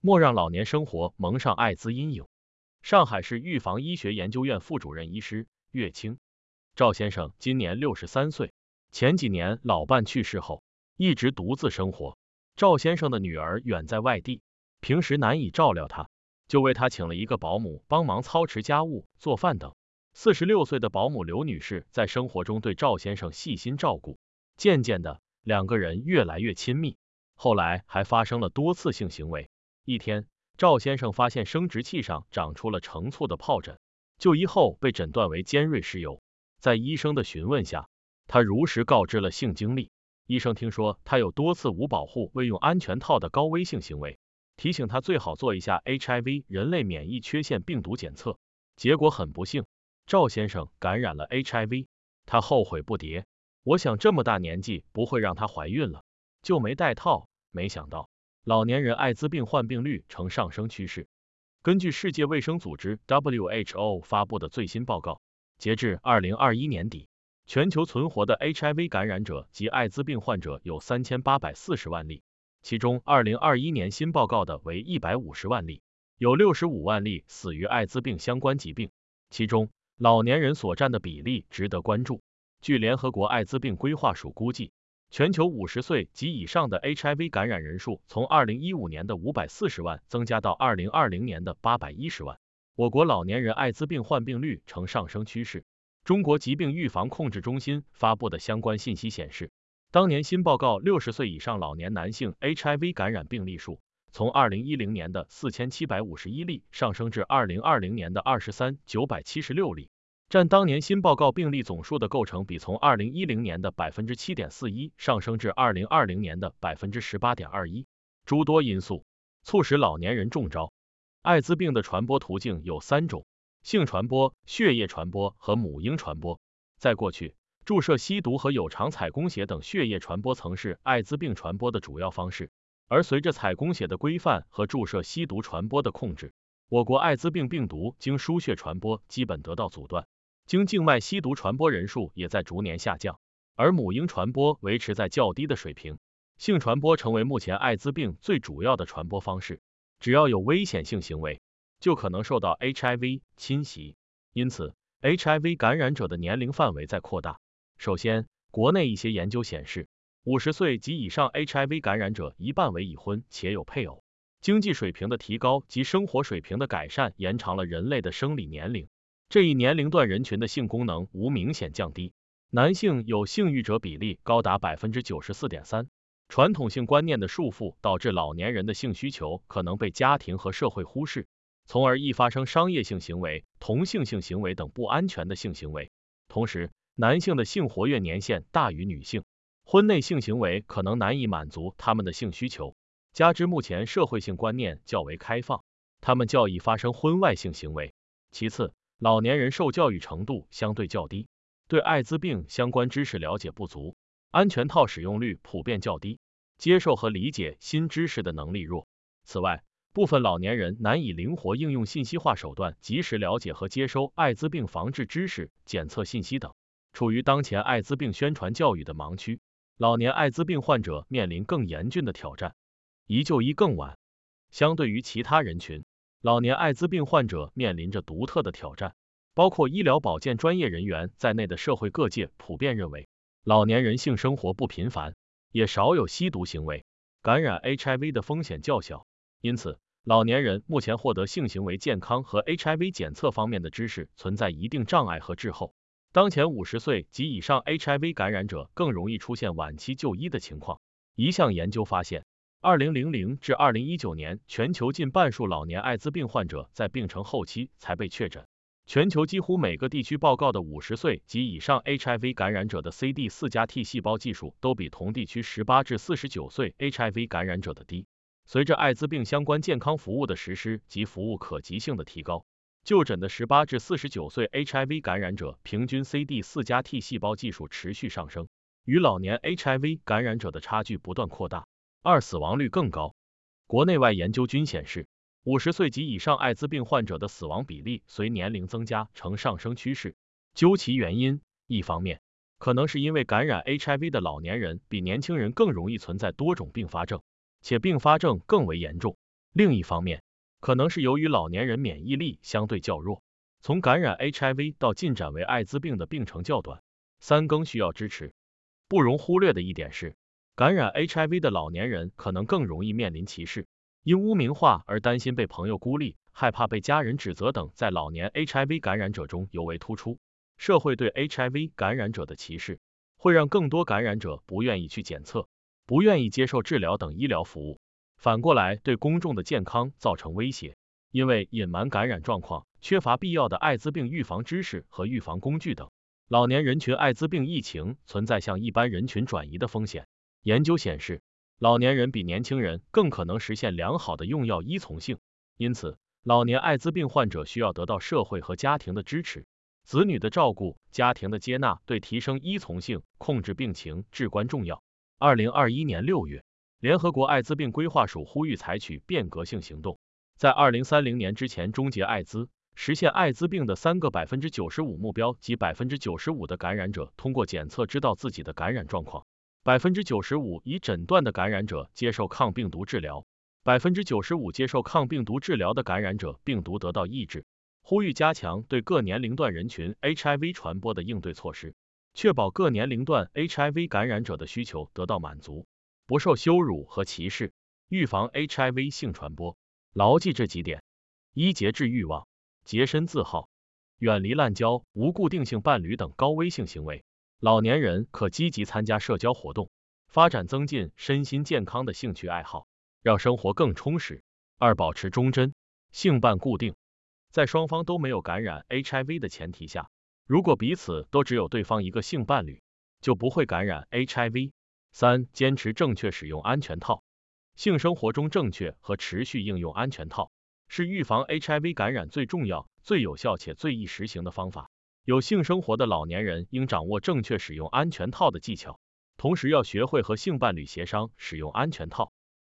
莫让老年生活蒙上艾滋阴影。上海市预防医学研究院副主任医师岳清，赵先生今年63岁，前几年老伴去世后，一直独自生活。赵先生的女儿远在外地，平时难以照料他，就为他请了一个保姆帮忙操持家务、做饭等。46岁的保姆刘女士在生活中对赵先生细心照顾，渐渐的，两个人越来越亲密，后来还发生了多次性行为。一天，赵先生发现生殖器上长出了成簇的疱疹，就医后被诊断为尖锐湿疣。在医生的询问下，他如实告知了性经历。医生听说他有多次无保护未用安全套的高危性行为，提醒他最好做一下 HIV 人类免疫缺陷病毒检测。结果很不幸，赵先生感染了 HIV， 他后悔不迭。我想这么大年纪不会让她怀孕了，就没戴套，没想到老年人艾滋病患病率呈上升趋势。根据世界卫生组织 WHO 发布的最新报告，截至2021年底，全球存活的 HIV 感染者及艾滋病患者有3840万例，其中2021年新报告的为150万例，有65万例死于艾滋病相关疾病，其中老年人所占的比例值得关注。据联合国艾滋病规划署估计，全球50岁及以上的 HIV 感染人数从2015年的540万增加到2020年的810万。我国老年人艾滋病患病率呈上升趋势。中国疾病预防控制中心发布的相关信息显示，当年新报告60岁以上老年男性 HIV 感染病例数从2010年的4751例上升至2020年的23976例，占当年新报告病例总数的构成比从2010年的 7.41% 上升至2020年的 18.21%。诸多因素促使老年人中招。艾滋病的传播途径有3种：性传播、血液传播和母婴传播。在过去，注射吸毒和有偿采供血等血液传播曾是艾滋病传播的主要方式，而随着采供血的规范和注射吸毒传播的控制，我国艾滋病病毒经输血传播基本得到阻断，经静脉吸毒传播人数也在逐年下降，而母婴传播维持在较低的水平。性传播成为目前艾滋病最主要的传播方式，只要有危险性行为，就可能受到 HIV 侵袭，因此 HIV 感染者的年龄范围在扩大。首先，国内一些研究显示，50岁及以上 HIV 感染者一半为已婚且有配偶。经济水平的提高及生活水平的改善延长了人类的生理年龄，这一年龄段人群的性功能无明显降低，男性有性欲者比例高达 94.3%。传统性观念的束缚导致老年人的性需求可能被家庭和社会忽视，从而易发生商业性行为、同性性行为等不安全的性行为。同时，男性的性活跃年限大于女性，婚内性行为可能难以满足他们的性需求，加之目前社会性观念较为开放，他们较易发生婚外性行为。其次，老年人受教育程度相对较低，对艾滋病相关知识了解不足，安全套使用率普遍较低，接受和理解新知识的能力弱。此外，部分老年人难以灵活应用信息化手段及时了解和接收艾滋病防治知识、检测信息等，处于当前艾滋病宣传教育的盲区。老年艾滋病患者面临更严峻的挑战，一就医更晚。相对于其他人群，老年艾滋病患者面临着独特的挑战，包括医疗保健专业人员在内的社会各界普遍认为，老年人性生活不频繁，也少有吸毒行为，感染 HIV 的风险较小。因此，老年人目前获得性行为健康和 HIV 检测方面的知识存在一定障碍和滞后。当前50岁及以上 HIV 感染者更容易出现晚期就医的情况。一项研究发现，2000至2019年，全球近半数老年艾滋病患者在病程后期才被确诊。全球几乎每个地区报告的50岁及以上 HIV 感染者的 CD4+T 细胞计数都比同地区18至49岁 HIV 感染者的低。随着艾滋病相关健康服务的实施及服务可及性的提高，就诊的18至49岁 HIV 感染者平均 CD4+T 细胞计数持续上升，与老年 HIV 感染者的差距不断扩大。死亡率更高。国内外研究均显示，50岁及以上艾滋病患者的死亡比例随年龄增加呈上升趋势。究其原因，一方面可能是因为感染 HIV 的老年人比年轻人更容易存在多种并发症，且并发症更为严重。 另一方面，可能是由于老年人免疫力相对较弱，从感染 HIV 到进展为艾滋病的病程较短，三更需要支持。不容忽略的一点是，感染 HIV 的老年人可能更容易面临歧视，因污名化而担心被朋友孤立，害怕被家人指责等，在老年 HIV 感染者中尤为突出。社会对 HIV 感染者的歧视，会让更多感染者不愿意去检测，不愿意接受治疗等医疗服务，反过来对公众的健康造成威胁。因为隐瞒感染状况，缺乏必要的艾滋病预防知识和预防工具等，老年人群艾滋病疫情存在向一般人群转移的风险。研究显示，老年人比年轻人更可能实现良好的用药依从性，因此，老年艾滋病患者需要得到社会和家庭的支持，子女的照顾，家庭的接纳，对提升依从性、控制病情至关重要。2021年6月，联合国艾滋病规划署呼吁采取变革性行动，在2030年之前终结艾滋，实现艾滋病的3个95%目标，即95%的感染者通过检测知道自己的感染状况，95%已诊断的感染者接受抗病毒治疗，95%接受抗病毒治疗的感染者病毒得到抑制。呼吁加强对各年龄段人群 HIV 传播的应对措施，确保各年龄段 HIV 感染者的需求得到满足，不受羞辱和歧视，预防 HIV 性传播。牢记这几点：一、节制欲望，洁身自好，远离滥交、无固定性伴侣等高危性行为。老年人可积极参加社交活动，发展增进身心健康的兴趣爱好，让生活更充实。二、保持忠贞，性伴固定，在双方都没有感染 HIV 的前提下，如果彼此都只有对方一个性伴侣，就不会感染 HIV。三、坚持正确使用安全套，性生活中正确和持续应用安全套，是预防 HIV 感染最重要、最有效且最易实行的方法。有性生活的老年人应掌握正确使用安全套的技巧，同时要学会和性伴侣协商使用安全套。